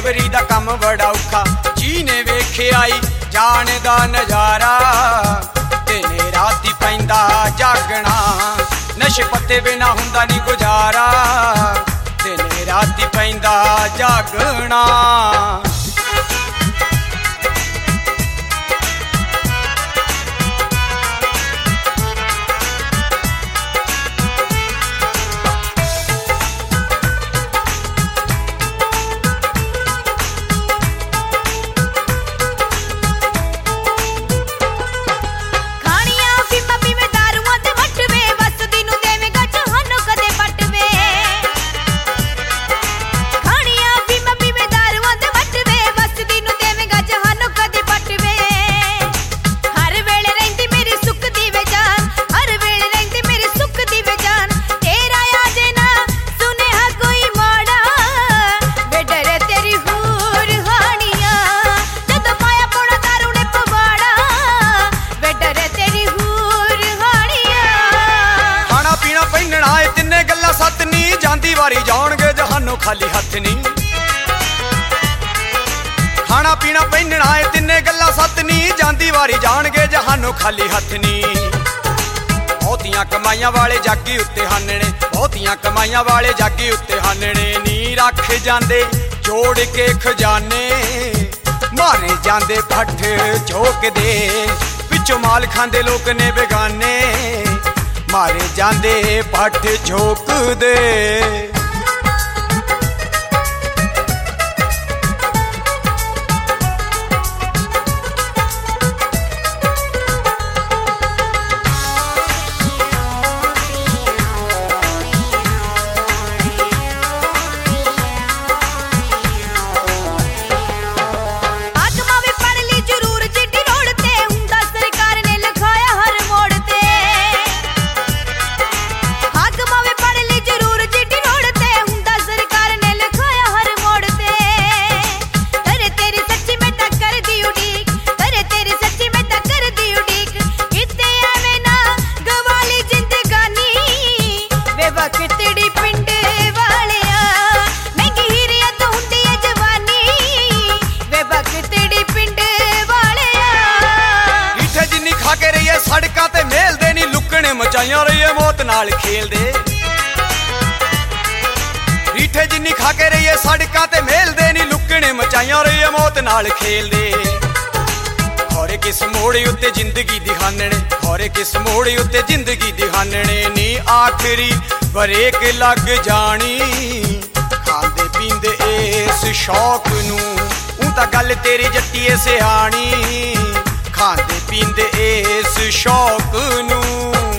ਡਰਾਈਵਰੀ ਦਾ ਕੰਮ ਬੜਾ ਔਖਾ। ਜਿਹਨੇ ਵੇਖਿਆ ਈ ਜਾਣ ਦਾ ਨਜ਼ਾਰਾ, ਦਿਨੇ ਰਾਤੀ ਪੈਂਦਾ ਜਾਗਣਾ। ਨਸ਼ੇ ਪੱਤੇ ਬਿਨਾ ਹੁੰਦਾ ਨੀ ਗੁਜ਼ਾਰਾ, ਦਿਨੇ ਰਾਤੀ ਪੈਂਦਾ ਜਾਗਣਾ। ਜਾਂਦੀ ਵਾਰੀ ਜਾਣਗੇ ਜਹਾਨੋਂ ਖਾਲੀ ਹੱਥ ਨੀ। ਖਾਣਾ ਪੀਣਾ ਪਹਿਨਣਾ ਏ ਤਿੰਨੇ ਗੱਲਾਂ ਸੱਤ ਨੀ, ਜਾਂਦੀ ਵਾਰੀ ਜਾਣਗੇ ਜਹਾਨੋਂ ਖਾਲੀ ਹੱਥ ਨੀ। ਬਹੁਤੀਆਂ ਕਮਾਈਆਂ ਵਾਲੇ ਜਾਗੀ ਉੱਤੇ ਹਾਨਣੇ, ਬਹੁਤੀਆਂ ਕਮਾਈਆਂ ਵਾਲੇ ਜਾਗੀ ਉੱਤੇ ਹਾਨਣੇ ਨੀ। ਰੱਖ ਜਾਂਦੇ ਜੋੜ ਕੇ ਖਜ਼ਾਨੇ, ਮਾਰੇ ਜਾਂਦੇ ਪੱਠ ਝੋਕਦੇ। ਪਿੱਛੋਂ ਮਾਲ ਖਾਂਦੇ ਲੋਕ ਨੇ ਬੇਗਾਨੇ, ਮਾਰੇ ਜਾਂਦੇ ਪੱਠ ਝੋਕਦੇ। ਸੜਕਾਂ ਤੇ ਮੇਲਦੇ ਨੀ ਲੁੱਕਣੇ ਮਚਾਈਆਂ ਰਹੀਏ ਮੌਤ ਨਾਲ ਖੇਲਦੇ। ਰੀਠੇ ਜਿੰਨੀ ਖਾ ਕੇ ਰਹੀਏ ਸੜਕਾਂ ਤੇ ਮੇਲਦੇ ਨੀ ਲੁੱਕਣੇ ਮਚਾਈਆਂ ਰਹੀਏ ਮੌਤ ਨਾਲ ਖੇਲਦੇ। ਖੌਰੇ ਕਿਸ ਮੋੜ ਉੱਤੇ ਜ਼ਿੰਦਗੀ ਦੀ ਹਾਨਣੇ, ਖੌਰੇ ਕਿਸ ਮੋੜ ਉੱਤੇ ਜ਼ਿੰਦਗੀ ਦੀ ਹਾਨਣੇ ਨੀ। ਆਖਰੀ ਬਰੇਕ ਲੱਗ ਜਾਣੀ ਖਾਂਦੇ ਪੀਂਦੇ ਇਸ ਸ਼ੌਕ ਨੂੰ। ਊਂ ਤਾਂ ਗੱਲ ਤੇਰੀ ਜੱਟੀਏ ਸਿਆਣੀ, ਖਾਂਦੇ ਪੀਂਦੇ ਇਸ ਸ਼ੌਕ ਨੂੰ।